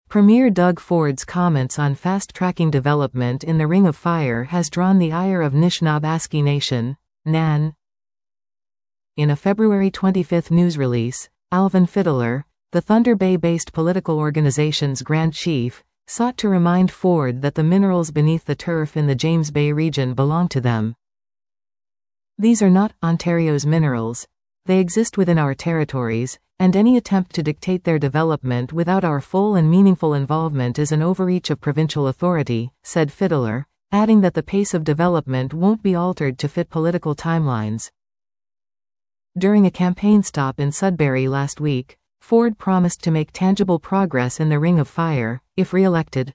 Premier Doug Ford's comments on fast-tracking development in the Ring of Fire has drawn the ire of Nishnawbe Nation, NAN. In a February 25 news release, Alvin Fiddler, the Thunder Bay-based political organization's Grand Chief, sought to remind Ford that the minerals beneath the turf in the James Bay region belong to them. These are not Ontario's minerals. They exist within our territories, and any attempt to dictate their development without our full and meaningful involvement is an overreach of provincial authority, said Fiddler, adding that the pace of development won't be altered to fit political timelines. During a campaign stop in Sudbury last week, Ford promised to make tangible progress in the Ring of Fire, if re-elected.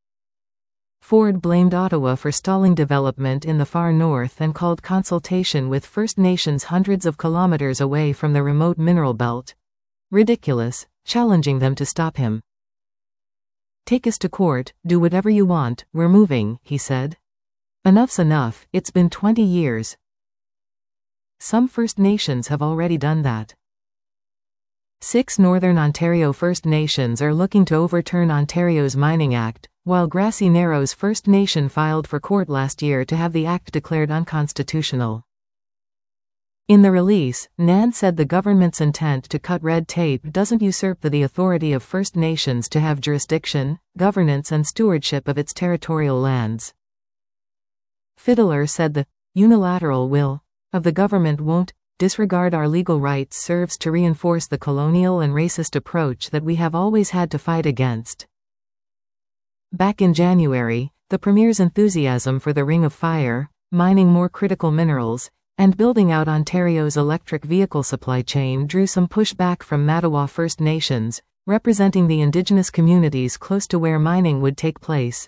Ford blamed Ottawa for stalling development in the far north and called consultation with First Nations hundreds of kilometers away from the remote mineral belt ridiculous, challenging them to stop him. "Take us to court, do whatever you want, we're moving," he said. "Enough's enough, it's been 20 years. Some First Nations have already done that. 6 Northern Ontario First Nations are looking to overturn Ontario's Mining Act, while Grassy Narrows First Nation filed for court last year to have the act declared unconstitutional. In the release, NAN said the government's intent to cut red tape doesn't usurp the authority of First Nations to have jurisdiction, governance and stewardship of its territorial lands. Fiddler said the unilateral will of the government won't disregard our legal rights serves to reinforce the colonial and racist approach that we have always had to fight against. Back in January, the Premier's enthusiasm for the Ring of Fire, mining more critical minerals, and building out Ontario's electric vehicle supply chain drew some pushback from Mattawa First Nations, representing the Indigenous communities close to where mining would take place.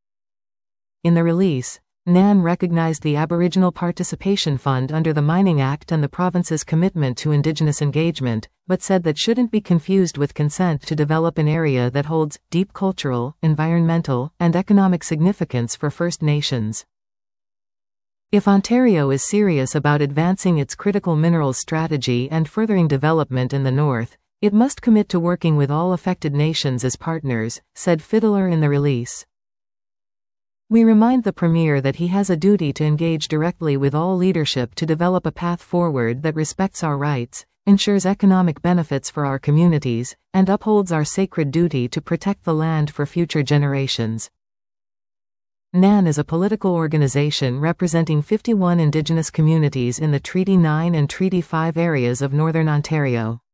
In the release, NAN recognized the Aboriginal Participation Fund under the Mining Act and the province's commitment to Indigenous engagement, but said that shouldn't be confused with consent to develop an area that holds deep cultural, environmental, and economic significance for First Nations. If Ontario is serious about advancing its critical minerals strategy and furthering development in the north, it must commit to working with all affected nations as partners, said Fiddler in the release. "We remind the Premier that he has a duty to engage directly with all leadership to develop a path forward that respects our rights, ensures economic benefits for our communities, and upholds our sacred duty to protect the land for future generations." NAN is a political organization representing 51 Indigenous communities in the Treaty 9 and Treaty 5 areas of Northern Ontario.